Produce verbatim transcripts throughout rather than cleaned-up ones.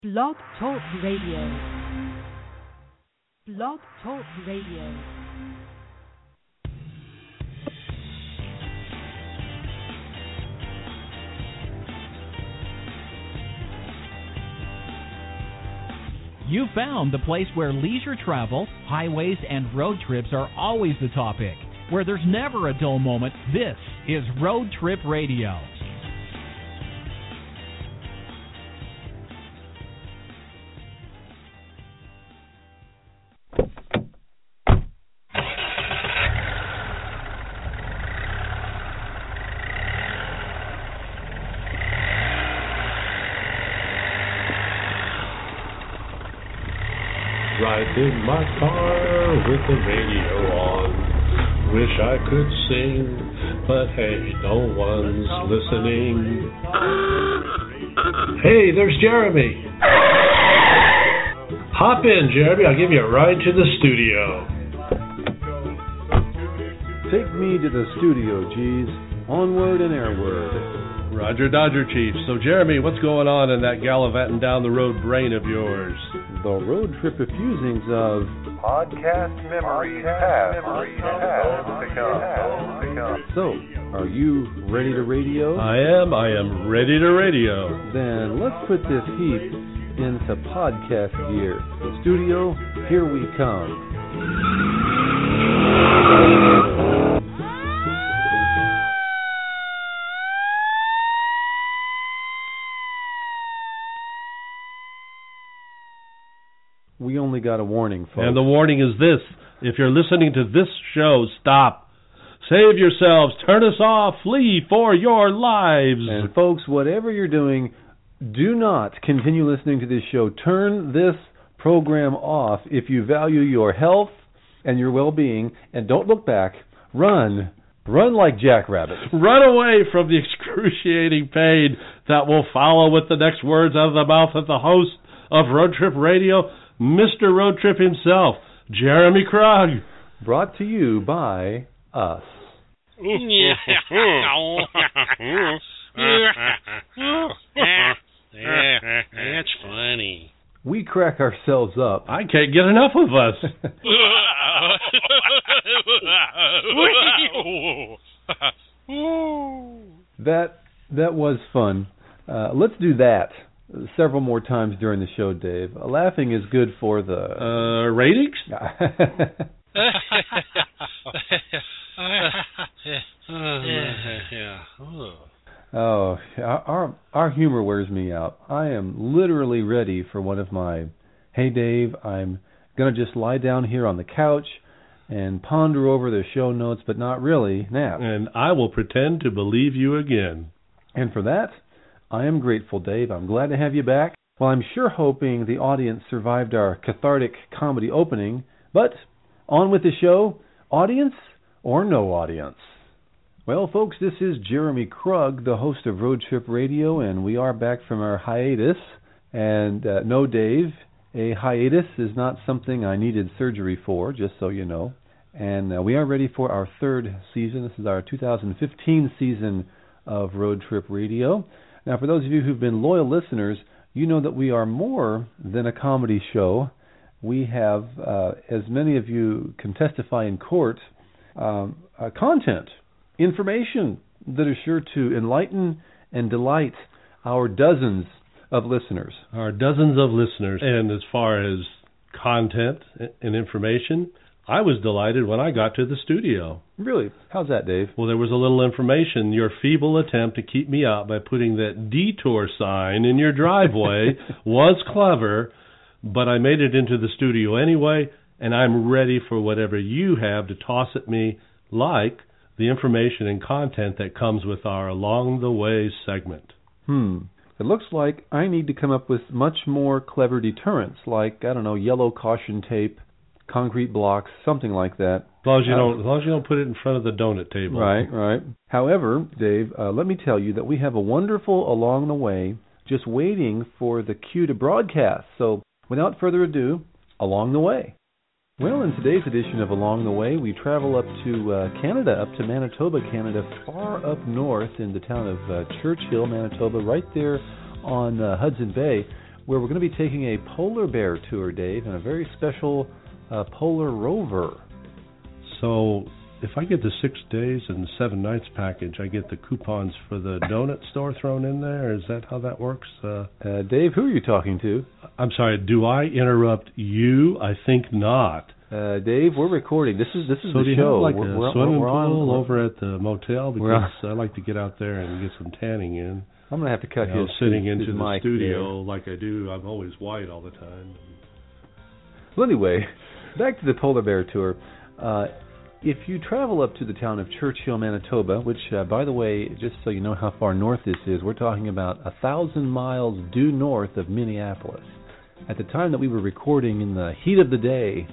Blog Talk Radio. Blog Talk Radio. You found the place where leisure travel, highways, and road trips are always the topic. Where there's never a dull moment, this is Road Trip Radio. In my car with the radio on. Wish I could sing, but hey, no one's listening. Hey, there's Jeremy. Hop in, Jeremy. I'll give you a ride to the studio. Take me to the studio, geez. Onward and airward. Roger, Dodger Chief. So, Jeremy, what's going on in that gallivanting down the road brain of yours? The road trip effusings of podcast memories past, memories past to come, to come. So, are you ready to radio? I am. I am ready to radio. Then let's put this heap into podcast gear. Studio, here we come. We only got a warning, folks. And the warning is this. If you're listening to this show, stop. Save yourselves. Turn us off. Flee for your lives. And folks, whatever you're doing, do not continue listening to this show. Turn this program off if you value your health and your well-being. And don't look back. Run. Run like jackrabbits. Run away from the excruciating pain that will follow with the next words out of the mouth of the host of Road Trip Radio, Mister Road Trip himself, Jeremy Krug. Brought to you by us. That's funny. We crack ourselves up. I can't get enough of us. that that was fun. Uh, let's do that several more times during the show, Dave. Uh, laughing is good for the... Uh, ratings? Oh, our, our humor wears me out. I am literally ready for one of my, hey, Dave, I'm going to just lie down here on the couch and ponder over the show notes, but not really nap. And I will pretend to believe you again. And for that, I am grateful, Dave. I'm glad to have you back. Well, I'm sure hoping the audience survived our cathartic comedy opening, but on with the show, audience or no audience. Well, folks, this is Jeremy Krug, the host of Road Trip Radio, and we are back from our hiatus. And uh, no, Dave, a hiatus is not something I needed surgery for, just so you know. And uh, we are ready for our third season. This is our two thousand fifteen season of Road Trip Radio. Now, for those of you who've been loyal listeners, you know that we are more than a comedy show. We have, uh, as many of you can testify in court, um, uh, content, information that is sure to enlighten and delight our dozens of listeners. Our dozens of listeners. And as far as content and information, I was delighted when I got to the studio. Really? How's that, Dave? Well, there was a little information. Your feeble attempt to keep me out by putting that detour sign in your driveway was clever, but I made it into the studio anyway, and I'm ready for whatever you have to toss at me, like the information and content that comes with our Along the Way segment. Hmm. It looks like I need to come up with much more clever deterrents, like, I don't know, yellow caution tape, concrete blocks, something like that. As long as you don't, as long as you don't put it in front of the donut table. Right, right. However, Dave, uh, let me tell you that we have a wonderful Along the Way just waiting for the cue to broadcast. So, without further ado, Along the Way. Well, in today's edition of Along the Way, we travel up to uh, Canada, up to Manitoba, Canada, far up north in the town of uh, Churchill, Manitoba, right there on uh, Hudson Bay, where we're going to be taking a polar bear tour, Dave, and a very special uh, polar rover. So if I get the six days and seven nights package, I get the coupons for the donut store thrown in there? Is that how that works? Uh, uh, Dave, who are you talking to? I'm sorry, do I interrupt you? I think not. Uh, Dave, we're recording. This is this is so the do you show. have like we're, a we're, swimming we're on, pool we're, over at the motel? Because I like to get out there and get some tanning in. I'm going to have to cut you know, his sitting his, into his the mic studio there. like I do. I'm always white all the time. Well, anyway, back to the polar bear tour. Uh, if you travel up to the town of Churchill, Manitoba, which, uh, by the way, just so you know how far north this is, we're talking about a thousand miles due north of Minneapolis. At the time that we were recording in the heat of the day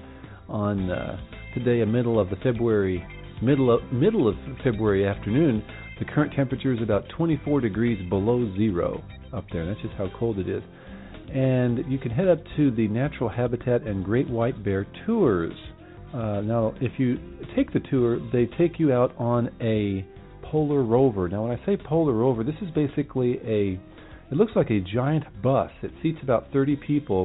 on uh, today, a middle of the February, middle of, middle of February afternoon, the current temperature is about twenty-four degrees below zero up there. That's just how cold it is. And you can head up to the Natural Habitat and Great White Bear Tours. Uh, now, if you take the tour, they take you out on a polar rover. Now, when I say polar rover, this is basically a, it looks like a giant bus. It seats about thirty people.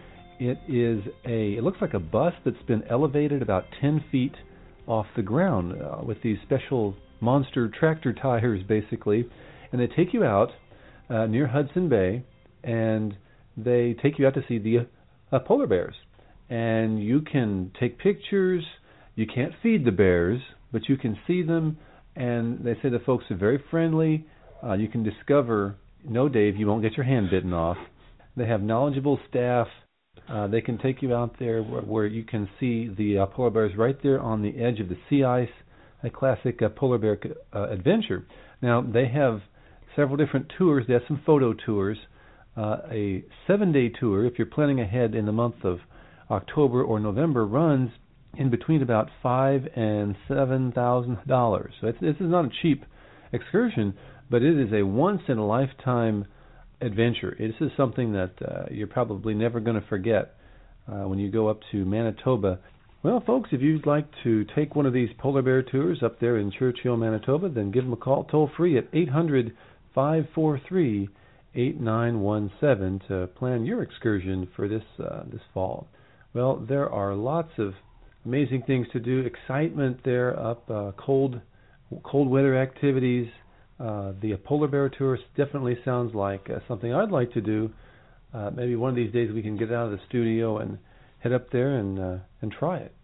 It is a, it looks like a bus that's been elevated about ten feet off the ground uh, with these special monster tractor tires, basically, and they take you out uh, near Hudson Bay, and they take you out to see the uh, polar bears. And you can take pictures. You can't feed the bears, but you can see them, and they say the folks are very friendly. Uh, you can discover, no, Dave, you won't get your hand bitten off. They have knowledgeable staff. Uh, they can take you out there where, where you can see the uh, polar bears right there on the edge of the sea ice. A classic uh, polar bear uh, adventure. Now, they have several different tours. They have some photo tours. Uh, a seven-day tour, if you're planning ahead in the month of October or November, runs in between about five and seven thousand dollars. So it's, this is not a cheap excursion, but it is a once-in-a-lifetime adventure. This is something that uh, you're probably never going to forget uh, when you go up to Manitoba. Well, folks, if you'd like to take one of these polar bear tours up there in Churchill, Manitoba, then give them a call toll-free at eight hundred, five four three, eight nine one seven to plan your excursion for this uh, this fall. Well, there are lots of amazing things to do, excitement there up, uh, cold cold weather activities. Uh, the polar bear tour definitely sounds like uh, something I'd like to do. Uh, maybe one of these days we can get out of the studio and head up there and uh, and try it.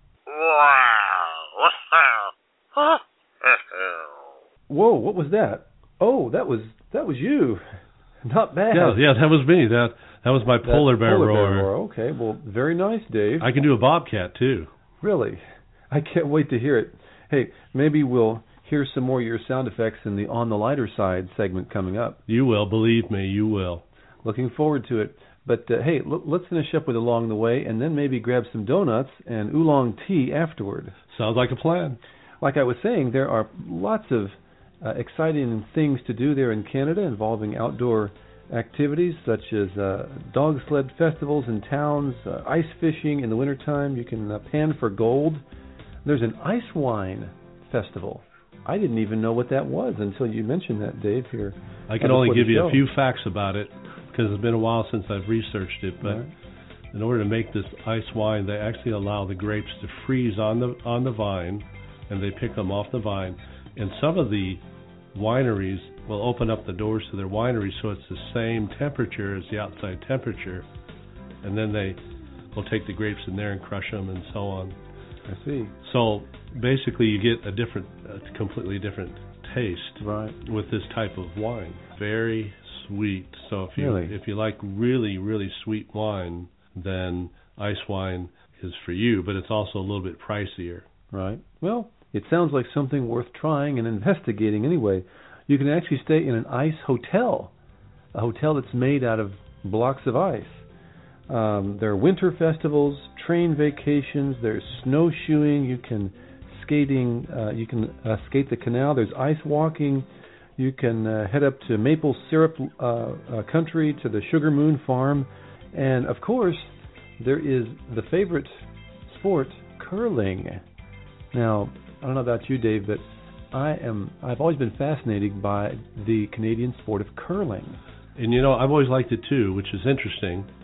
Wow! Whoa! What was that? Oh, that was that was you. Not bad. Yeah, yeah, that was me. That that was my That polar bear polar roar. bear roar. Okay, well, very nice, Dave. I can do a bobcat too. Really, I can't wait to hear it. Hey, maybe we'll hear some more of your sound effects in the On the Lighter Side segment coming up. You will, believe me, you will. Looking forward to it. But, uh, hey, l- let's finish up with Along the Way and then maybe grab some donuts and oolong tea afterward. Sounds like a plan. Like I was saying, there are lots of uh, exciting things to do there in Canada involving outdoor activities such as uh, dog sled festivals in towns, uh, ice fishing in the wintertime. You can uh, pan for gold. There's an ice wine festival. I didn't even know what that was until you mentioned that, Dave, here. I can uh, only before give the you show. a few facts about it because it's been a while since I've researched it. But Right. in order to make this ice wine, they actually allow the grapes to freeze on the on the vine, and they pick them off the vine. And some of the wineries will open up the doors to their winery so it's the same temperature as the outside temperature, and then they will take the grapes in there and crush them and so on. I see. So basically, you get a different, a completely different taste Right. with this type of wine. Very sweet. So if you Really? if you like really really sweet wine, then ice wine is for you. But it's also a little bit pricier. Right. Well, it sounds like something worth trying and investigating anyway. You can actually stay in an ice hotel, a hotel that's made out of blocks of ice. Um, there are winter festivals, train vacations, there's snowshoeing, you can skating, uh, you can uh, skate the canal, there's ice walking, you can uh, head up to maple syrup uh, uh, country, to the Sugar Moon Farm, and of course, there is the favorite sport, curling. Now, I don't know about you, Dave, but I am, I've always been fascinated by the Canadian sport of curling. And you know, I've always liked it too, which is interesting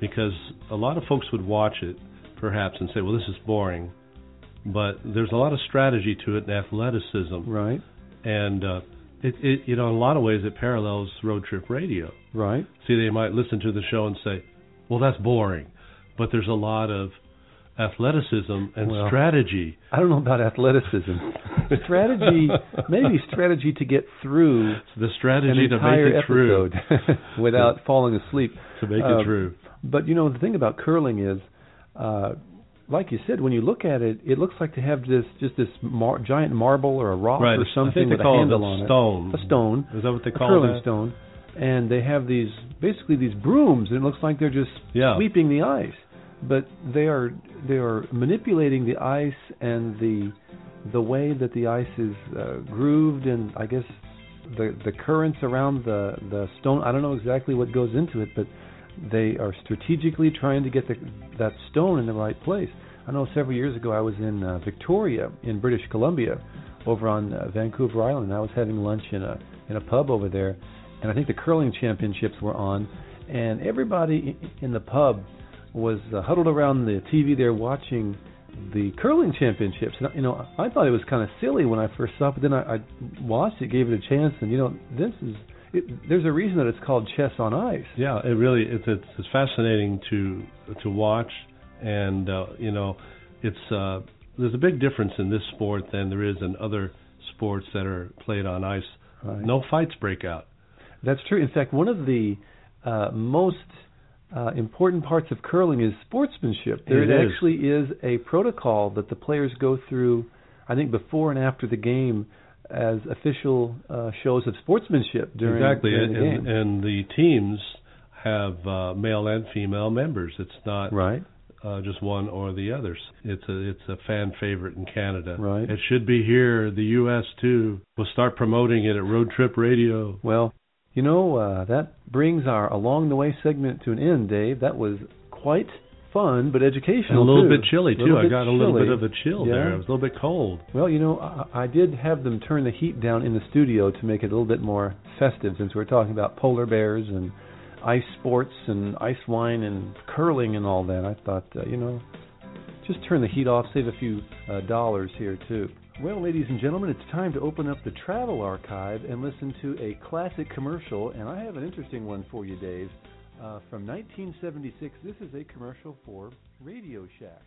because a lot of folks would watch it, perhaps, and say, well, this is boring. But there's a lot of strategy to it and athleticism. Right. And, uh, it, it, you know, in a lot of ways it parallels Road Trip Radio. Right. See, they might listen to the show and say, well, that's boring. But there's a lot of athleticism and well, strategy. I don't know about athleticism. strategy, maybe strategy to get through the strategy an to entire make it episode true. without falling asleep. To make uh, it true. But, you know, the thing about curling is, uh, like you said, when you look at it, it looks like to have this just this mar- giant marble or a rock right. or something I think they with call a handle it on stone. it. A stone. Is that what they a call curling that? stone. And they have these, basically these brooms, and it looks like they're just yeah. sweeping the ice. But they are they are manipulating the ice and the the way that the ice is uh, grooved, and I guess the the currents around the, the stone. I don't know exactly what goes into it, but they are strategically trying to get the, that stone in the right place. I know several years ago I was in uh, Victoria in British Columbia, over on uh, Vancouver Island, and I was having lunch in a in a pub over there, and I think the curling championships were on, and everybody in the pub was uh, huddled around the T V there watching the curling championships. And, you know, I thought it was kind of silly when I first saw it, but then I, I watched it, gave it a chance, and, you know, this is, it, there's a reason that it's called chess on ice. Yeah, it really, it's, it's, it's fascinating to to watch, and, uh, you know, it's, uh, there's a big difference in this sport than there is in other sports that are played on ice. Right. No fights break out. That's true. In fact, one of the uh, most Uh, important parts of curling is sportsmanship. There it is. actually is a protocol that the players go through, I think, before and after the game as official uh, shows of sportsmanship during, exactly. during the and, game. And the teams have uh, male and female members. It's not right. uh, just one or the others. It's a it's a fan favorite in Canada. Right. It should be here, the U S too. We'll start promoting it at Road Trip Radio. Well, you know, uh, that brings our Along the Way segment to an end, Dave. That was quite fun, but educational, and a little too. bit chilly, too. I got a little chilly. bit of a chill yeah. there. It was a little bit cold. Well, you know, I, I did have them turn the heat down in the studio to make it a little bit more festive, since we're talking about polar bears and ice sports and ice wine and curling and all that. I thought, uh, you know, just turn the heat off, save a few uh, dollars here, too. Well, ladies and gentlemen, it's time to open up the travel archive and listen to a classic commercial, and I have an interesting one for you, Dave. Uh, from nineteen seventy-six, this is a commercial for Radio Shack.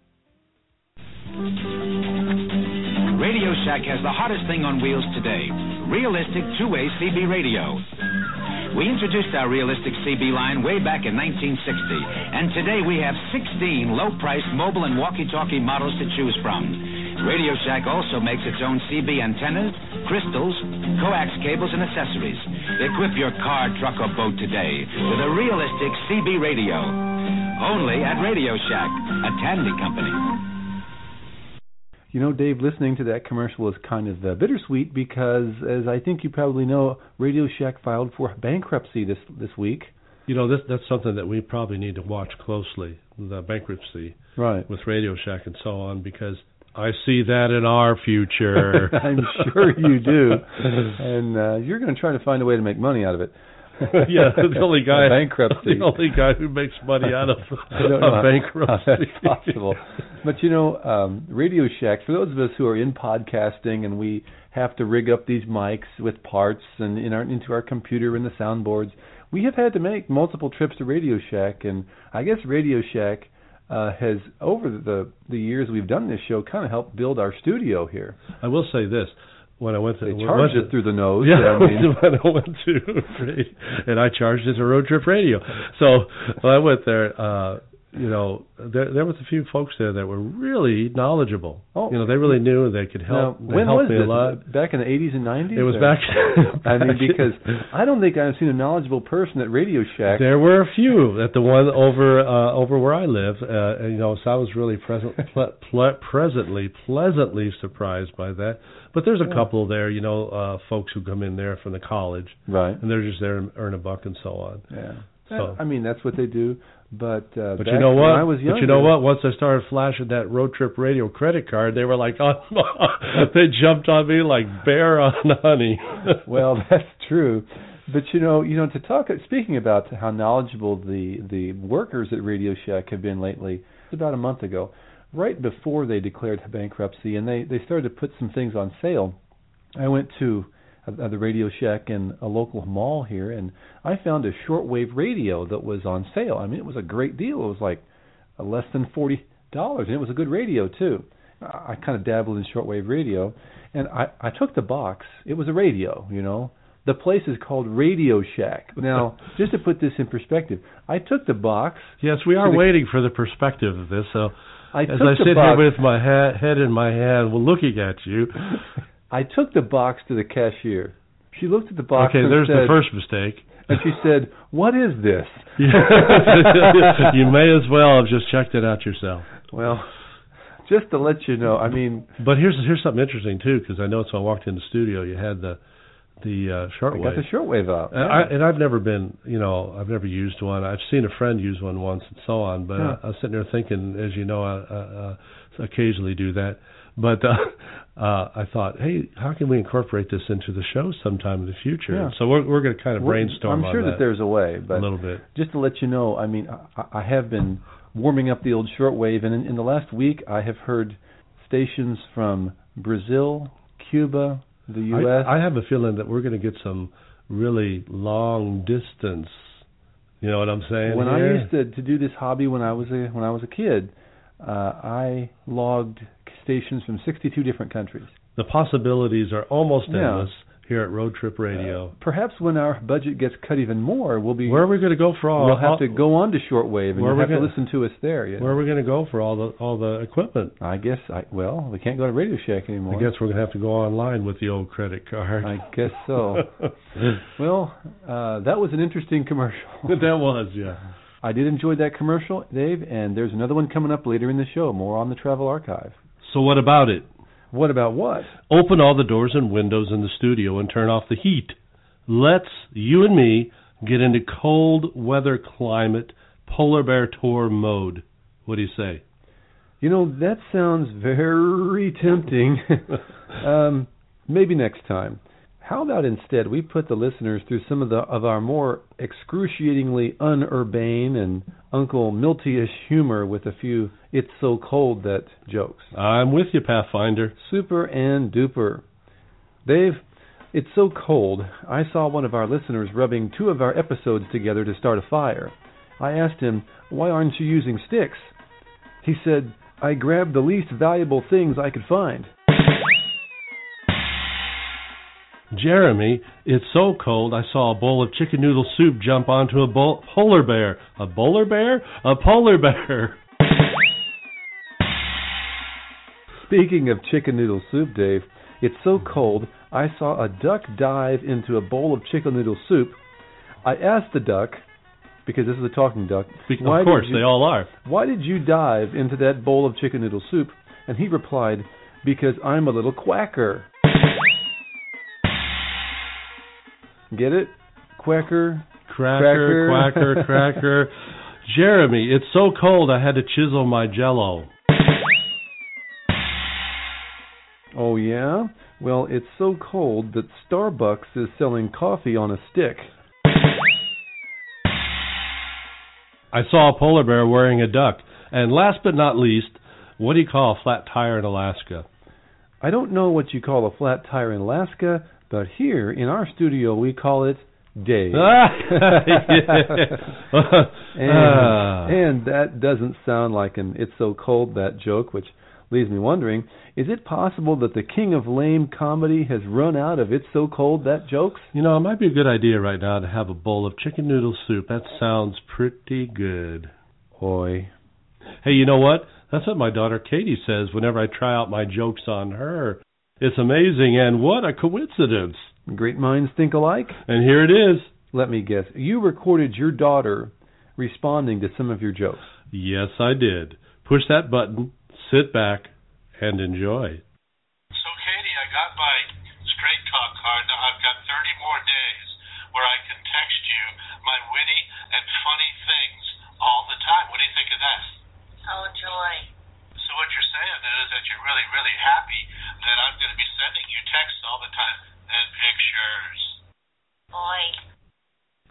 Radio Shack has the hottest thing on wheels today, realistic two-way C B radio. We introduced our realistic C B line way back in nineteen sixty, and today we have sixteen low-priced mobile and walkie-talkie models to choose from. Radio Shack also makes its own C B antennas, crystals, coax cables, and accessories. Equip your car, truck, or boat today with a realistic C B radio. Only at Radio Shack, a Tandy company. You know, Dave, listening to that commercial was kind of uh, bittersweet because, as I think you probably know, Radio Shack filed for bankruptcy this this week. You know, this that's something that we probably need to watch closely, the bankruptcy right. with Radio Shack and so on, because I see that in our future. I'm sure you do. And uh, you're going to try to find a way to make money out of it. yeah, the only guy bankruptcy. The only guy who makes money out of I don't know a bankruptcy. That's possible. But you know, um, Radio Shack, for those of us who are in podcasting and we have to rig up these mics with parts and in our, into our computer and the soundboards, we have had to make multiple trips to Radio Shack, and I guess Radio Shack uh, has, over the the years we've done this show, kind of helped build our studio here. I will say this. When I went to, they charged it through the nose. Yeah, I mean. when I went to, and I charged it to Road Trip Radio. So when I went there, uh, you know, there there was a few folks there that were really knowledgeable. Oh, you know, they really knew they could help. Now, they when helped was me this? a lot. Back in the eighties and nineties? It was or? back. I mean, because I don't think I've seen a knowledgeable person at Radio Shack. There were a few at the one over uh, over where I live. Uh, and, you know, so I was really present, ple- ple- presently, pleasantly surprised by that. But there's a yeah. couple there, you know, uh, folks who come in there from the college, right? And they're just there to earn a buck and so on. Yeah. So, I mean, that's what they do. But uh, but back you know what? when I was younger, but you know what? Once I started flashing that Road Trip Radio credit card, they were like, oh, they jumped on me like bear on honey. Well, that's true. But you know, you know, to talk, speaking about how knowledgeable the the workers at Radio Shack have been lately, about a month ago, right before they declared bankruptcy, and they they started to put some things on sale. I went to uh, the Radio Shack in a local mall here, and I found a shortwave radio that was on sale. I mean, it was a great deal. It was like uh, less than forty dollars, and it was a good radio too. I kind of dabbled in shortwave radio, and I, I took the box. It was a radio, you know. The place is called Radio Shack. Now, just to put this in perspective, I took the box. Yes, we are the, waiting for the perspective of this. So, I as took I the sit box, here with my ha- head in my hand, well, looking at you, I took the box to the cashier. She looked at the box. Okay, and there's said, the first mistake. And she said, "What is this?" You may as well have just checked it out yourself. Well, just to let you know, I mean. But here's here's something interesting too, because I noticed when I walked in the studio, you had the the uh, shortwave. I got the shortwave out. And, I, and I've never been, you know, I've never used one. I've seen a friend use one once and so on. But huh. I, I was sitting there thinking, as you know, I, I, I occasionally do that. But uh, uh, I thought, hey, how can we incorporate this into the show sometime in the future? Yeah. So we're we're going to kind of Well, brainstorm I'm sure on that that there's a way, but a little bit. Just to let you know, I mean, I, I have been warming up the old shortwave, and in, in the last week, I have heard stations from Brazil, Cuba, the U S I, I have a feeling that we're going to get some really long distance. You know what I'm saying? When here? I used to, to do this hobby when I was a when I was a kid, uh, I logged stations from sixty-two different countries. The possibilities are almost Yeah. endless here at Road Trip Radio. Uh, perhaps when our budget gets cut even more, we'll be. Where are we going to go for all? We'll have all, to go on to shortwave, and where you'll are have we to gonna- listen to us there. You know? Where are we going to go for all the all the equipment? I guess. I well, we can't go to Radio Shack anymore. I guess we're going to have to go online with the old credit card. I guess so. Well, uh, that was an interesting commercial. That was, yeah. I did enjoy that commercial, Dave, and there's another one coming up later in the show, more on the Travel Archive. So what about it? What about what? Open all the doors and windows in the studio and turn off the heat. Let's, you and me, get into cold weather climate polar bear tour mode. What do you say? You know, that sounds very tempting. um, maybe next time. How about instead we put the listeners through some of the of our more excruciatingly unurbane and Uncle Milty-ish humor with a few "It's so cold that" jokes. I'm with you, Pathfinder. Super and duper. Dave, it's so cold, I saw one of our listeners rubbing two of our episodes together to start a fire. I asked him, "Why aren't you using sticks?" He said, "I grabbed the least valuable things I could find." Jeremy, it's so cold I saw a bowl of chicken noodle soup jump onto a bo- polar bear. A polar bear? A polar bear. Speaking of chicken noodle soup, Dave, it's so cold I saw a duck dive into a bowl of chicken noodle soup. I asked the duck, because this is a talking duck, Be- why of course, did you, they all are. why did you dive into that bowl of chicken noodle soup? And he replied, "Because I'm a little quacker." Get it? Quacker. Cracker, quacker, cracker. Jeremy, it's so cold I had to chisel my jello. Oh, yeah? Well, it's so cold that Starbucks is selling coffee on a stick. I saw a polar bear wearing a duck. And last but not least, what do you call a flat tire in Alaska? I don't know what you call a flat tire in Alaska, but here in our studio we call it Dave. and, and that doesn't sound like an "It's so cold that" joke, which leaves me wondering, is it possible that the king of lame comedy has run out of "It's so cold that" jokes? You know, it might be a good idea right now to have a bowl of chicken noodle soup. That sounds pretty good. Oi. Hey, you know what? That's what my daughter Katie says whenever I try out my jokes on her. It's amazing, and what a coincidence. Great minds think alike? And here it is. Let me guess. You recorded your daughter responding to some of your jokes. Yes, I did. Push that button, sit back, and enjoy. So, Katie, I got my Straight Talk card. Now I've got thirty more days where I can text you my witty and funny things all the time. What do you think of that? Oh, joy. So what you're saying is that you're really, really happy that I'm going to be sending you texts all the time and pictures. Boy,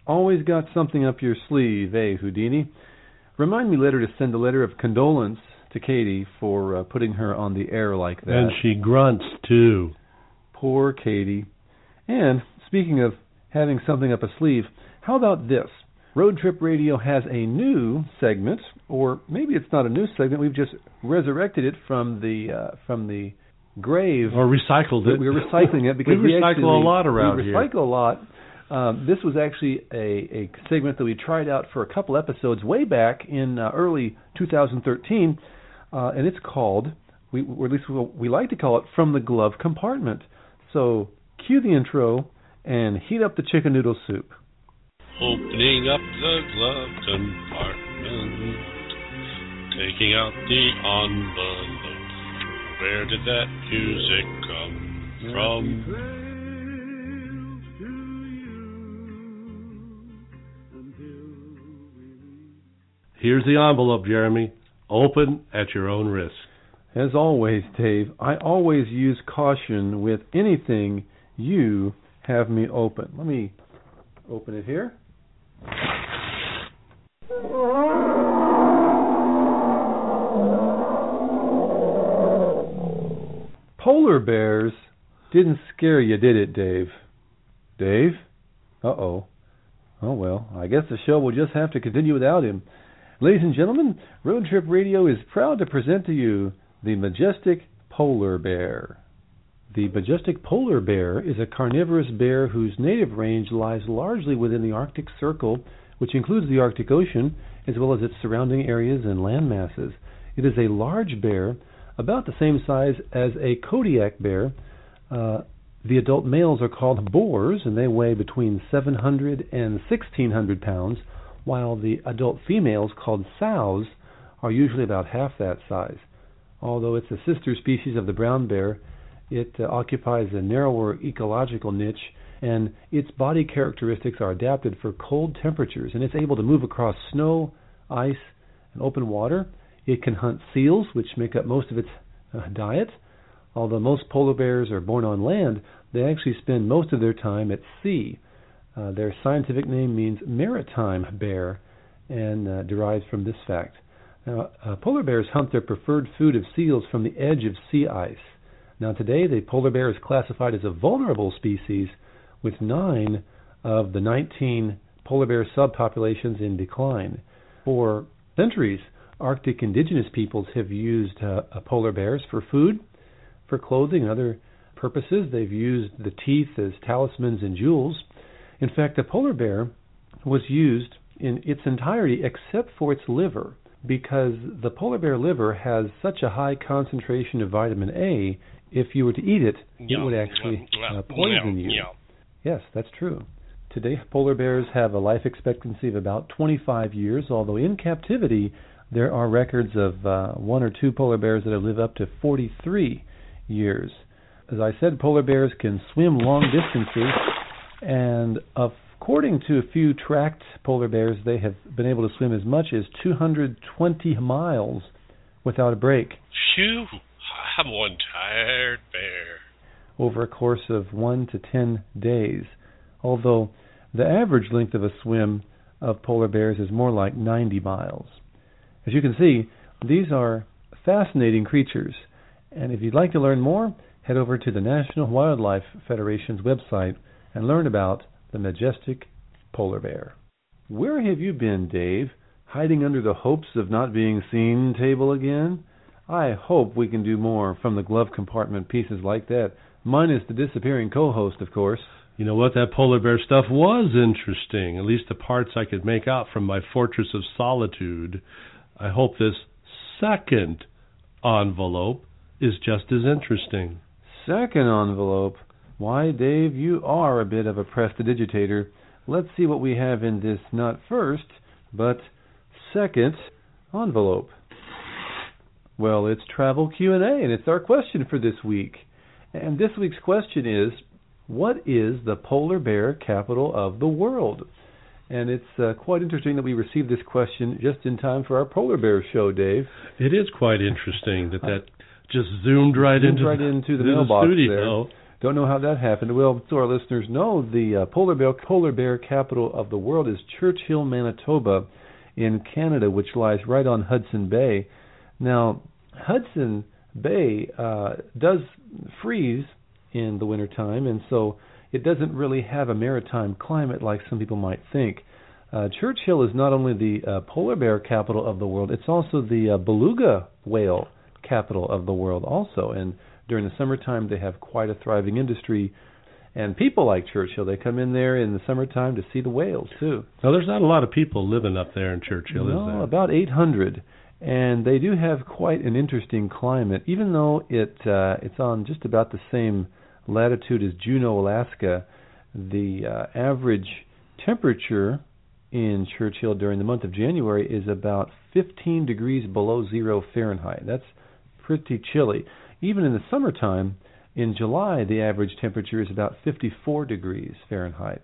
always got something up your sleeve, eh, Houdini? Remind me later to send a letter of condolence to Katie for uh, putting her on the air like that. And she grunts, too. Poor Katie. And speaking of having something up a sleeve, how about this? Road Trip Radio has a new segment, or maybe it's not a new segment. We've just resurrected it from the uh, from the grave. Or recycled it. We're recycling it because we, we recycle actually, a lot around we here. We recycle a lot. Um, this was actually a, a segment that we tried out for a couple episodes way back in uh, early two thousand thirteen, uh, and it's called, we, or at least we, we like to call it, From the Glove Compartment. So cue the intro and heat up the chicken noodle soup. Opening up the glove compartment, taking out the envelope. Where did that music come from? Here's the envelope, Jeremy. Open at your own risk. As always, Dave, I always use caution with anything you have me open. Let me open it here. Polar bears didn't scare you, did it, Dave? Dave? Uh-oh. Oh, well, I guess the show will just have to continue without him. Ladies and gentlemen, Road Trip Radio is proud to present to you the majestic polar bear. The majestic polar bear is a carnivorous bear whose native range lies largely within the Arctic Circle, which includes the Arctic Ocean, as well as its surrounding areas and land masses. It is a large bear, about the same size as a Kodiak bear. Uh, the adult males are called boars, and they weigh between seven hundred and sixteen hundred pounds, while the adult females, called sows, are usually about half that size. Although it's a sister species of the brown bear, it uh, occupies a narrower ecological niche, and its body characteristics are adapted for cold temperatures, and it's able to move across snow, ice, and open water. It can hunt seals, which make up most of its uh, diet. Although most polar bears are born on land, they actually spend most of their time at sea. Uh, their scientific name means maritime bear, and uh, derives from this fact. Now, uh, polar bears hunt their preferred food of seals from the edge of sea ice. Now, today, the polar bear is classified as a vulnerable species, with nine of the nineteen polar bear subpopulations in decline. For centuries, Arctic indigenous peoples have used uh, polar bears for food, for clothing, and other purposes. They've used the teeth as talismans and jewels. In fact, the polar bear was used in its entirety except for its liver, because the polar bear liver has such a high concentration of vitamin A, if you were to eat it, Yeah. it would actually uh, poison you. Yeah. Yes, that's true. Today, polar bears have a life expectancy of about twenty-five years, although in captivity, there are records of uh, one or two polar bears that have lived up to forty-three years. As I said, polar bears can swim long distances, and according to a few tracked polar bears, they have been able to swim as much as two hundred twenty miles without a break. Phew, I'm one tired bear. Over a course of one to ten days, although the average length of a swim of polar bears is more like ninety miles. As you can see, these are fascinating creatures, and if you'd like to learn more, head over to the National Wildlife Federation's website and learn about the majestic polar bear. Where have you been, Dave? Hiding under the hopes of not being seen table again? I hope we can do more from the glove compartment pieces like that, minus the disappearing co-host, of course. You know what? That polar bear stuff was interesting, at least the parts I could make out from my Fortress of Solitude. I hope this second envelope is just as interesting. Second envelope? Why, Dave, you are a bit of a prestidigitator. Let's see what we have in this not first, but second envelope. Well, it's Travel Q and A, and it's our question for this week. And this week's question is, what is the polar bear capital of the world? And it's uh, quite interesting that we received this question just in time for our polar bear show, Dave. It is quite interesting that that just zoomed right zoomed into right the, into the the mailbox studio. there. Don't know how that happened. Well, so our listeners know, the uh, polar bear polar bear capital of the world is Churchill, Manitoba, in Canada, which lies right on Hudson Bay. Now, Hudson Bay uh, does freeze in the wintertime, and so it doesn't really have a maritime climate like some people might think. Uh, Churchill is not only the uh, polar bear capital of the world, it's also the uh, beluga whale capital of the world also. And during the summertime, they have quite a thriving industry. And people like Churchill, they come in there in the summertime to see the whales, too. Now, there's not a lot of people living up there in Churchill, no, is there? About eight hundred. And they do have quite an interesting climate, even though it uh, it's on just about the same latitude as Juneau, Alaska. The uh, average temperature in Churchill during the month of January is about fifteen degrees below zero Fahrenheit. That's pretty chilly. Even in the summertime, in July, the average temperature is about fifty-four degrees Fahrenheit.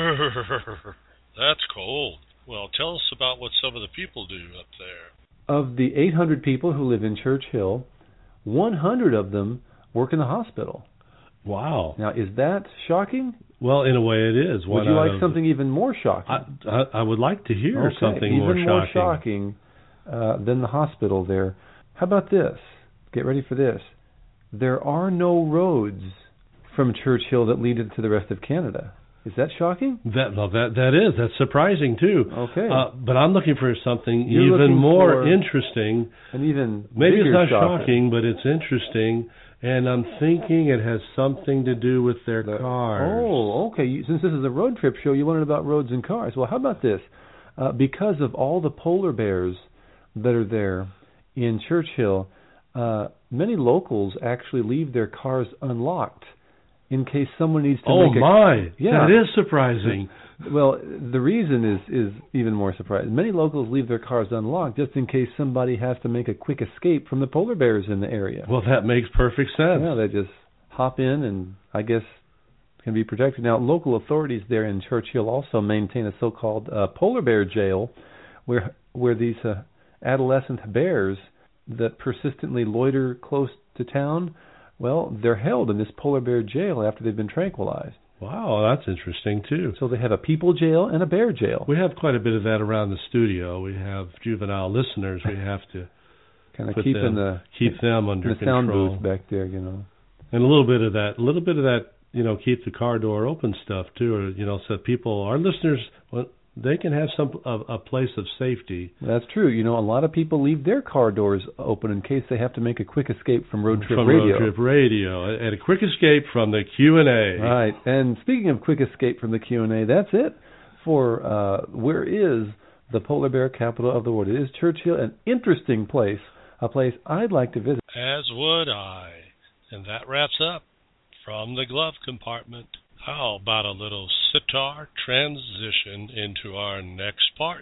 Brrr, that's cold. Well, tell us about what some of the people do up there. Of the eight hundred people who live in Churchill, one hundred of them work in the hospital. Wow. Now, is that shocking? Well, in a way it is. Would you like something even more shocking? I, I, I would like to hear okay, something more even shocking. more shocking uh, than the hospital there. How about this? Get ready for this. There are no roads from Churchill that lead to the rest of Canada. Is that shocking? That well, that that is. That's surprising too. Okay. Uh, but I'm looking for something You're even more for interesting. And even maybe it's not shocker. shocking, but it's interesting. And I'm thinking it has something to do with their the, cars. Oh, okay. You, since this is a road trip show, you learn about roads and cars. Well, how about this? Uh, because of all the polar bears that are there in Churchill, uh, many locals actually leave their cars unlocked in case someone needs to oh make a... Oh, my. Yeah. That is surprising. Well, the reason is is even more surprising. Many locals leave their cars unlocked just in case somebody has to make a quick escape from the polar bears in the area. Well, that makes perfect sense. Yeah, they just hop in and I guess can be protected. Now, local authorities there in Churchill also maintain a so-called uh, polar bear jail where where these uh, adolescent bears that persistently loiter close to town, well, they're held in this polar bear jail after they've been tranquilized. Wow, that's interesting, too. So they have a people jail and a bear jail. We have quite a bit of that around the studio. We have juvenile listeners. We have to kind of keep them, in the keep them under in the sound control. booth back there, you know. And a little bit of that, a little bit of that, you know, keep the car door open stuff too, or you know, so people, our listeners, well, they can have some a, a place of safety. That's true. You know, a lot of people leave their car doors open in case they have to make a quick escape from Road Trip from Radio. Road Trip Radio, and a quick escape from the Q and A. Right. And speaking of quick escape from the Q and A, that's it for uh, where is the polar bear capital of the world? It is Churchill, an interesting place, a place I'd like to visit. As would I. And that wraps up From the Glove Compartment. How about a little sitar transition into our next part?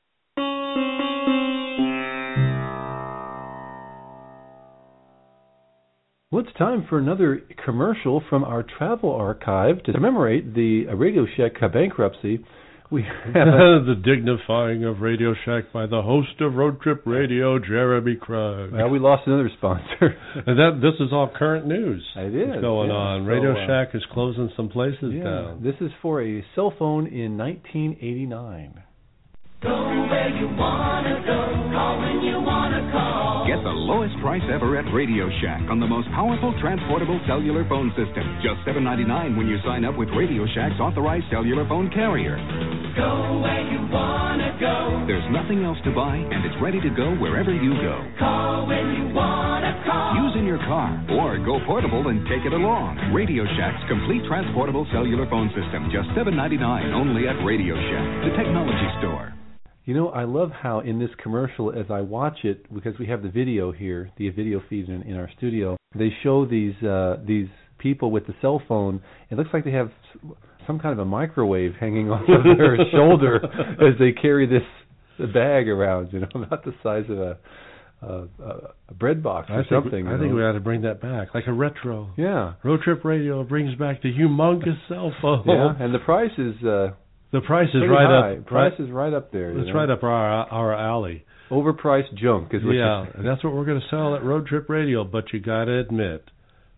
Well, it's time for another commercial from our travel archive to commemorate the Radio Shack bankruptcy. We have a, the dignifying of Radio Shack by the host of Road Trip Radio, Jeremy Krug. Well, we lost another sponsor. And that this is all current news. It is What's going yeah. on. So, Radio uh, Shack is closing some places yeah, down. This is for a cell phone in nineteen eighty-nine. Go where you wanna go, call when you wanna call. Get the lowest price ever at Radio Shack on the most powerful transportable cellular phone system. Just seven ninety-nine when you sign up with Radio Shack's authorized cellular phone carrier. Go where you wanna go. There's nothing else to buy, and it's ready to go wherever you go. Call when you wanna call. Use in your car, or go portable and take it along. Radio Shack's complete transportable cellular phone system. Just seven ninety-nine only at Radio Shack, the technology store. You know, I love how in this commercial, as I watch it, because we have the video here, the video feed in, in our studio, they show these uh, these people with the cell phone. It looks like they have some kind of a microwave hanging off of their shoulder as they carry this bag around, you know, about the size of a, a, a bread box or I think, something. I think we ought to bring that back, like a retro. Yeah. Road Trip Radio brings back the humongous cell phone. Yeah, and the price is... Uh, The price is Pretty right high. up. Price right, is right up there. It's you know? right up our our alley. Overpriced junk is what yeah, you're and that's what we're going to sell at Road Trip Radio. But you got to admit,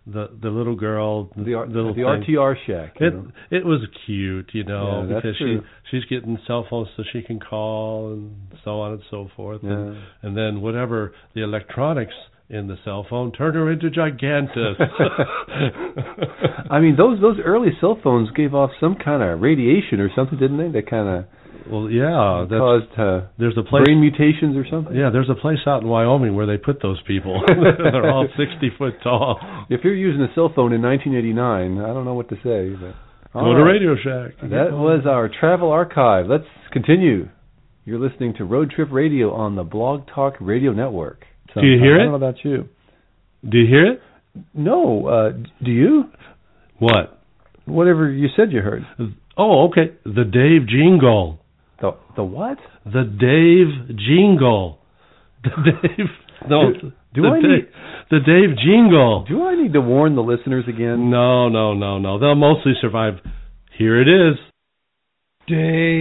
the the little girl, the, R, little the R T R shack. It know? it was cute, you know, yeah, because true. she she's getting cell phones so she can call and so on and so forth, yeah. and, and then whatever the electronics in the cell phone turned her into gigantus. I mean, those those early cell phones gave off some kind of radiation or something, didn't they? That kind of well, yeah, that's, caused uh, there's a place, brain mutations or something. Yeah, there's a place out in Wyoming where they put those people. They're all sixty foot tall. If you're using a cell phone in nineteen eighty-nine, I don't know what to say. But go to Radio Shack. That was our travel archive. Let's continue. You're listening to Road Trip Radio on the Blog Talk Radio Network. Do you hear I it? I don't know about you. Do you hear it? No. Uh, do you? What? Whatever you said you heard. Oh, okay. The Dave Jingle. The the what? The Dave Jingle. The Dave. No. Do, do the I Dave, need the Dave Jingle? Do I need to warn the listeners again? No, no, no, no. They'll mostly survive. Here it is. Dave.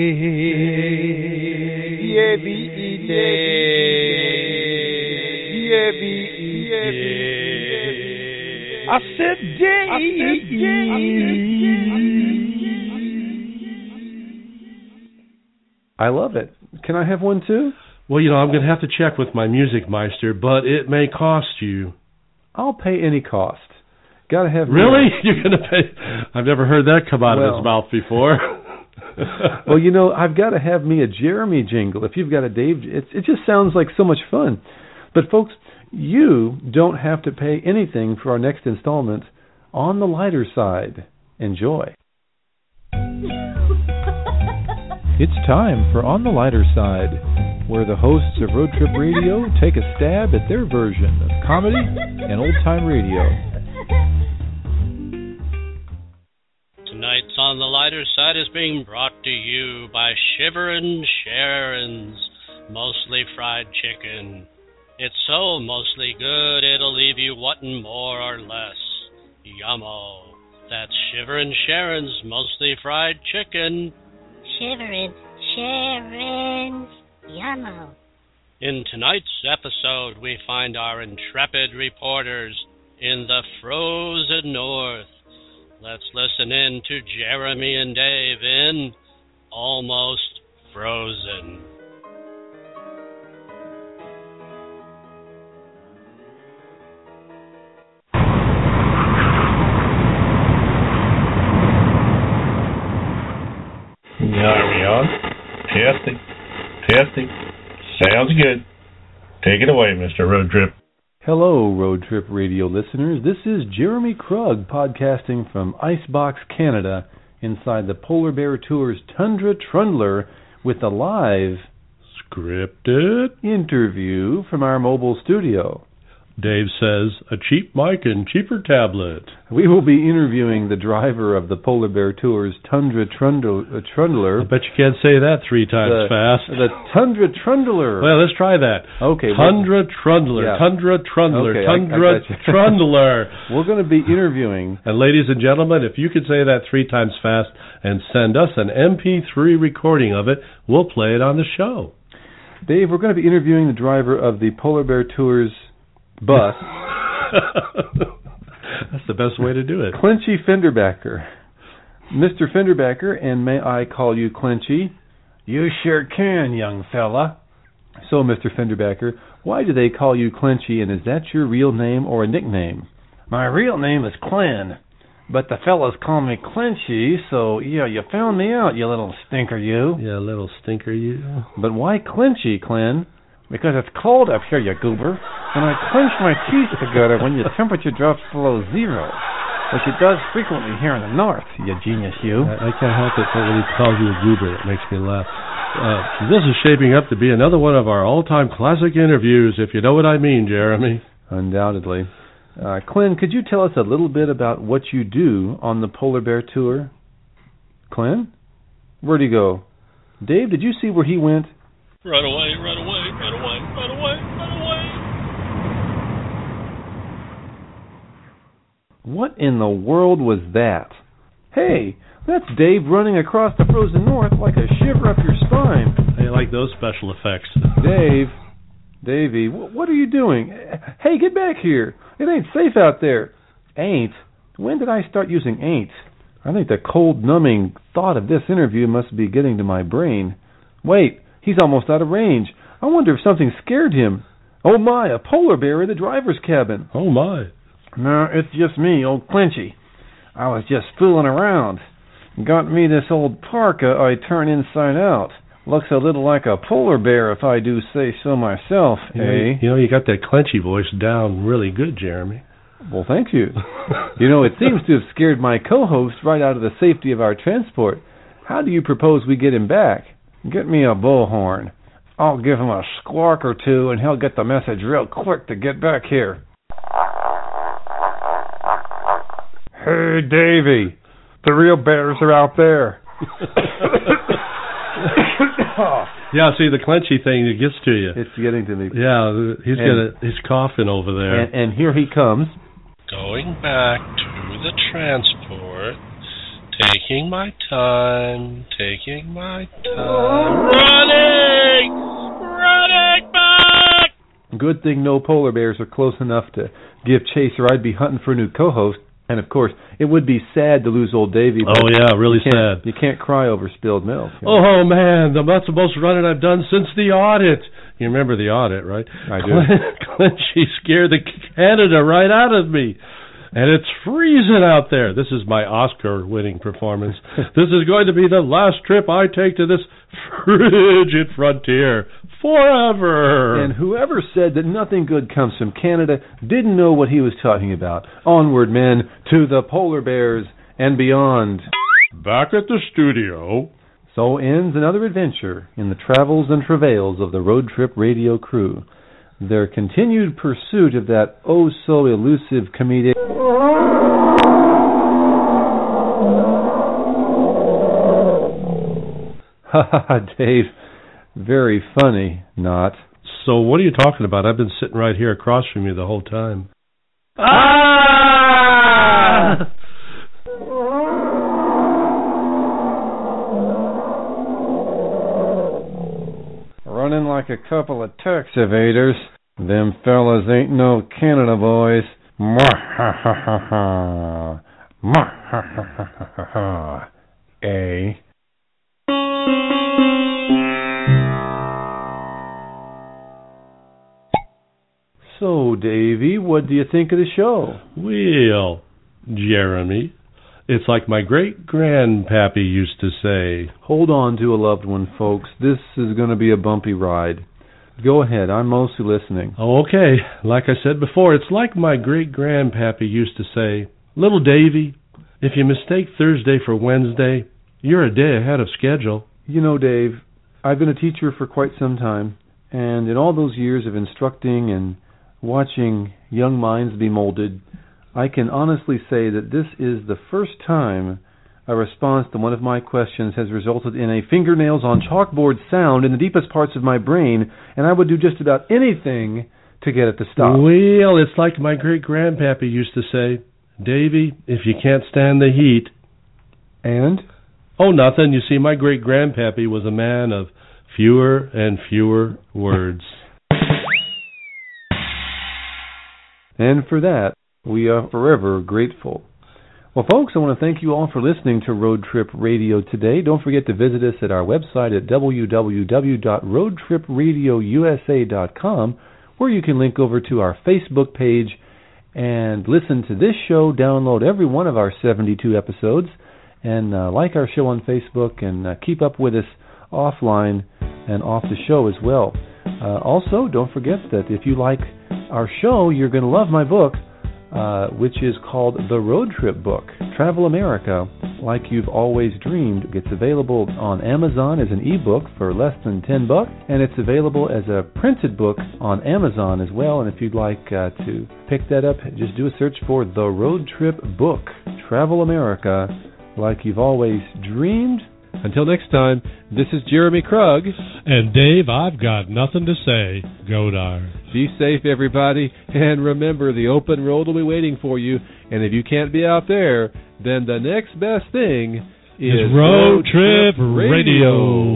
Dave. I said Dave. I said Dave. I love it. Can I have one too? Well, you know, I'm going to have to check with my music meister, but it may cost you. I'll pay any cost. Got to have. Really? You're going to pay? I've never heard that come out well, of his mouth before. Well, you know, I've got to have me a Jeremy jingle. If you've got a Dave, it, it just sounds like so much fun. But folks, you don't have to pay anything for our next installment on the lighter side. Enjoy. It's time for On the Lighter Side, where the hosts of Road Trip Radio take a stab at their version of comedy and old-time radio. Tonight's On the Lighter Side is being brought to you by Shiverin' Sharon's Mostly Fried Chicken. It's so mostly good, it'll leave you wanting more or less. Yummo. That's Shiverin' Sharon's Mostly Fried Chicken. Shiverin', Sharon's, yummo. In tonight's episode, we find our intrepid reporters in the frozen north. Let's listen in to Jeremy and Dave in Almost Frozen. Are we on? Testing. Testing. Sounds good. Take it away, Mister Road Trip. Hello, Road Trip Radio listeners. This is Jeremy Krug podcasting from Icebox, Canada, inside the Polar Bear Tour's Tundra Trundler with a live scripted interview from our mobile studio. Dave says, a cheap mic and cheaper tablet. We will be interviewing the driver of the Polar Bear Tour's Tundra Trundle, uh, Trundler. I bet you can't say that three times the, fast. The Tundra Trundler. Well, let's try that. Okay. Tundra Trundler. Yeah. Tundra Trundler. Okay, Tundra I, I Trundler. We're going to be interviewing. And ladies and gentlemen, if you could say that three times fast and send us an M P three recording of it, we'll play it on the show. Dave, we're going to be interviewing the driver of the Polar Bear Tour's bus. That's the best way to do it. Clinchy Fenderbacker. Mister Fenderbacker, and may I call you Clinchy? You sure can, young fella. So, Mister Fenderbacker, why do they call you Clinchy, and is that your real name or a nickname? My real name is Clyn, but the fellas call me Clinchy, so yeah, you found me out, you little stinker you. Yeah, little stinker you. But why Clinchy, Clyn? Because it's cold up here, you goober, and I clench my teeth together when your temperature drops below zero, which it does frequently here in the north, you genius you. I, I can't help it when he calls you a goober. It makes me laugh. Uh, this is shaping up to be another one of our all-time classic interviews, if you know what I mean, Jeremy. Undoubtedly. Uh, Clyn, could you tell us a little bit about what you do on the Polar Bear Tour? Clyn? Where'd he go? Dave, did you see where he went? Right away, right away, right away, right away, right away. What in the world was that? Hey, that's Dave running across the frozen north like a shiver up your spine. I like those special effects. Dave, Davey, what are you doing? Hey, get back here. It ain't safe out there. Ain't? When did I start using ain't? I think the cold, numbing thought of this interview must be getting to my brain. Wait, he's almost out of range. I wonder if something scared him. Oh my, a polar bear in the driver's cabin. Oh my. No, it's just me, old Clinchy. I was just fooling around. Got me this old parka I turn inside out. Looks a little like a polar bear if I do say so myself, You eh? know, you know, you got that Clinchy voice down really good, Jeremy. Well, thank you. You know, it seems to have scared my co-host right out of the safety of our transport. How do you propose we get him back? Get me a bullhorn. I'll give him a squawk or two, and he'll get the message real quick to get back here. Hey, Davy. The real bears are out there. Yeah, see, the Clinchy thing, it gets to you. It's getting to me. Yeah, he's And- got he's coughing over there. And, and here he comes. Going back to the transport, taking my time, taking my time, running, running back. Good thing no polar bears are close enough to give chase, or I'd be hunting for a new co-host. And, of course, it would be sad to lose old Davy. But Oh, yeah, really you can't- sad. You can't cry over spilled milk. you know. Oh, man, that's the most running I've done since the audit. You remember the audit, right? I do. Clinchy scared the Canada right out of me. And it's freezing out there. This is my Oscar-winning performance. This is going to be the last trip I take to this frigid frontier forever. And whoever said that nothing good comes from Canada didn't know what he was talking about. Onward, men, to the polar bears and beyond. Back at the studio. So ends another adventure in the travels and travails of the Road Trip Radio crew. Their continued pursuit of that oh-so-elusive comedic... Ha ha ha, Dave. Very funny, not. So what are you talking about? I've been sitting right here across from you the whole time. Ah! Running like a couple of tax evaders. Them fellas ain't no Canada boys. Mwahahaha. Mwahahaha. Eh? So, Davy, what do you think of the show? Well, Jeremy, it's like my great-grandpappy used to say. Hold on to a loved one, folks. This is going to be a bumpy ride. Go ahead. I'm mostly listening. Oh, okay. Like I said before, it's like my great-grandpappy used to say, Little Davy, if you mistake Thursday for Wednesday, you're a day ahead of schedule. You know, Dave, I've been a teacher for quite some time, and in all those years of instructing and watching young minds be molded, I can honestly say that this is the first time a response to one of my questions has resulted in a fingernails on chalkboard sound in the deepest parts of my brain, and I would do just about anything to get it to stop. Well, it's like my great-grandpappy used to say, Davy, if you can't stand the heat... And? Oh, nothing. You see, my great-grandpappy was a man of fewer and fewer words. And for that, we are forever grateful. Well, folks, I want to thank you all for listening to Road Trip Radio today. Don't forget to visit us at our website at w w w dot road trip radio u s a dot com, where you can link over to our Facebook page and listen to this show, download every one of our seventy-two episodes, and uh, like our show on Facebook, and uh, keep up with us offline and off the show as well. Uh, also, don't forget that if you like our show, you're going to love my book, uh, which is called The Road Trip Book, Travel America Like You've Always Dreamed. It's available on Amazon as an ebook for less than ten bucks, and it's available as a printed book on Amazon as well. And if you'd like uh, to pick that up, just do a search for The Road Trip Book, Travel America Like You've Always Dreamed. Until next time, this is Jeremy Krug. And Dave, I've got nothing to say. Godar. Be safe, everybody, and remember, the open road will be waiting for you, and if you can't be out there, then the next best thing is, is Road Trip Radio.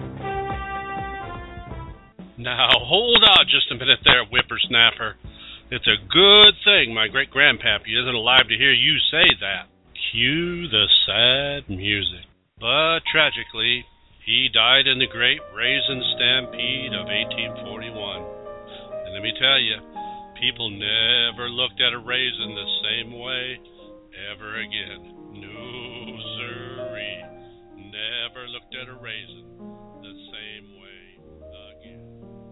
Now, hold on just a minute there, whippersnapper. It's a good thing my great-grandpappy isn't alive to hear you say that. Cue the sad music. But tragically, he died in the Great Raisin Stampede of eighteen forty-one. And let me tell you, people never looked at a raisin the same way ever again. No, sirree. Never looked at a raisin the same way again.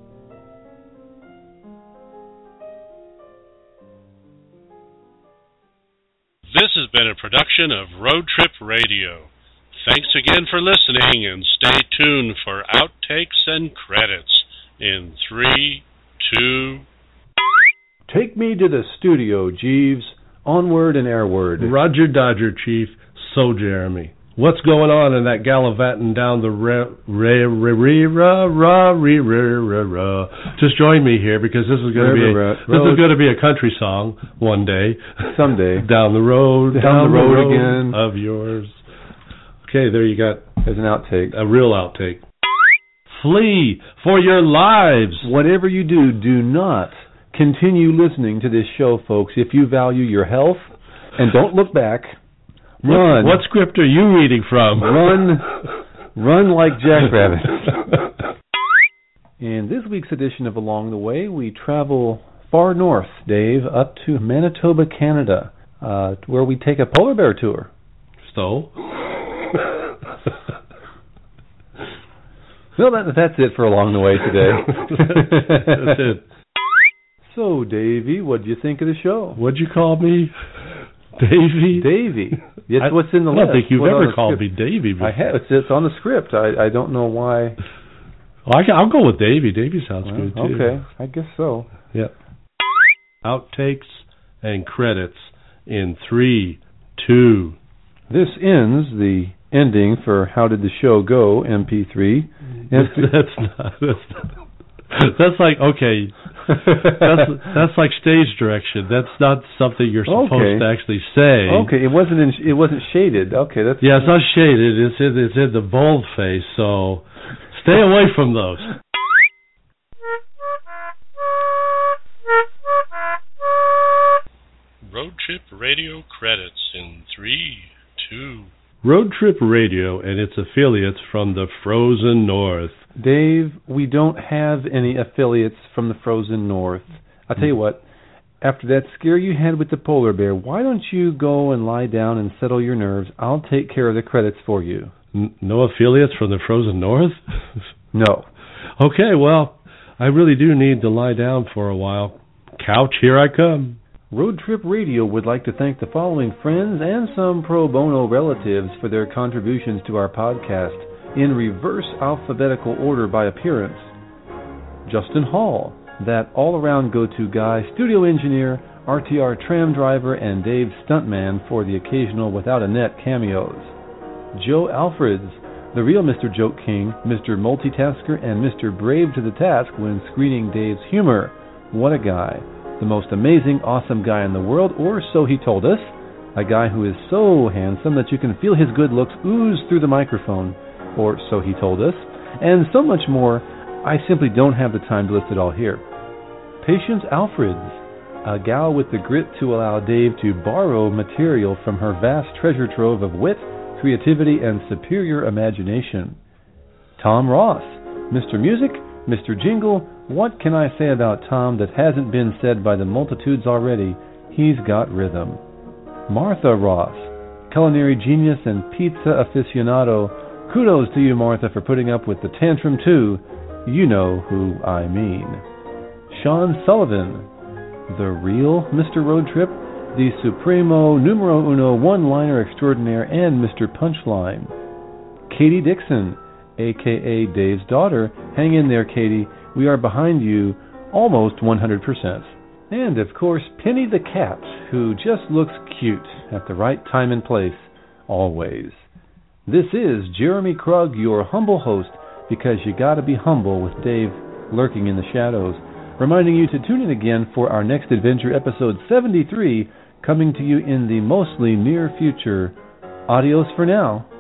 This has been a production of Road Trip Radio. Thanks again for listening, and stay tuned for outtakes and credits in three, two... Take me to the studio, Jeeves. Onward and airward. Roger Dodger, Chief. So, Jeremy, what's going on in that gallivanting down the re re re re ra ra re re ra ra? Just join me here because this is going to be a, this is going to be a country song one day, someday. Down the road, down, down the road, road again of yours. Okay, there you got. There's an outtake, a real outtake. Flee for your lives. Whatever you do, do not continue listening to this show, folks, if you value your health, and don't look back. Run. What, what script are you reading from? Run, run like jackrabbits. In this week's edition of Along the Way, we travel far north, Dave, up to Manitoba, Canada, uh, where we take a polar bear tour. So? Well, that, that's it for Along the Way today. That's it. So, Davey, what did you think of the show? What'd you call me? Davey? Davey. It's I, what's in the I list. I don't think you've What's ever called script? me Davey before. I have. It's, it's on the script. I, I don't know why. Well, I, I'll go with Davey. Davey sounds well, good, too. Okay, I guess so. Yep. Outtakes and credits in three, two. This ends the ending for How Did the Show Go, M P three. that's not... That's not... That's like, okay, that's that's like stage direction. That's not something you're supposed okay. to actually say. Okay, it wasn't in, it wasn't shaded. Okay, that's yeah, it's not shaded. It's in it's in the bold face. So stay away from those. Road Trip Radio credits in three, two. Road Trip Radio and its affiliates from the frozen north. Dave, we don't have any affiliates from the frozen north. I'll tell you what, after that scare you had with the polar bear, why don't you go and lie down and settle your nerves? I'll take care of the credits for you. N- no affiliates from the frozen north? No. Okay, well, I really do need to lie down for a while. Couch, here I come. Road Trip Radio would like to thank the following friends and some pro bono relatives for their contributions to our podcast in reverse alphabetical order by appearance. Justin Hall, that all-around go-to guy, studio engineer, R T R tram driver, and Dave Stuntman for the occasional Without a Net cameos. Joe Alfreds, the real Mister Joke King, Mister Multitasker, and Mister Brave to the task when screening Dave's humor. What a guy. The most amazing, awesome guy in the world, or so he told us. A guy who is so handsome that you can feel his good looks ooze through the microphone, or so he told us. And so much more, I simply don't have the time to list it all here. Patience Alfreds, a gal with the grit to allow Dave to borrow material from her vast treasure trove of wit, creativity, and superior imagination. Tom Ross, Mister Music, Mister Jingle. What can I say about Tom that hasn't been said by the multitudes already? He's got rhythm. Martha Ross, culinary genius and pizza aficionado. Kudos to you, Martha, for putting up with the tantrum too. You know who I mean. Sean Sullivan, the real Mister Road Trip, the supremo numero uno one-liner extraordinaire, and Mister Punchline. Katie Dixon, a k a. Dave's daughter. Hang in there, Katie. We are behind you almost one hundred percent. And, of course, Penny the cat, who just looks cute at the right time and place, always. This is Jeremy Krug, your humble host, because you gotta be humble with Dave lurking in the shadows, reminding you to tune in again for our next adventure, episode seventy-three, coming to you in the mostly near future. Adios for now.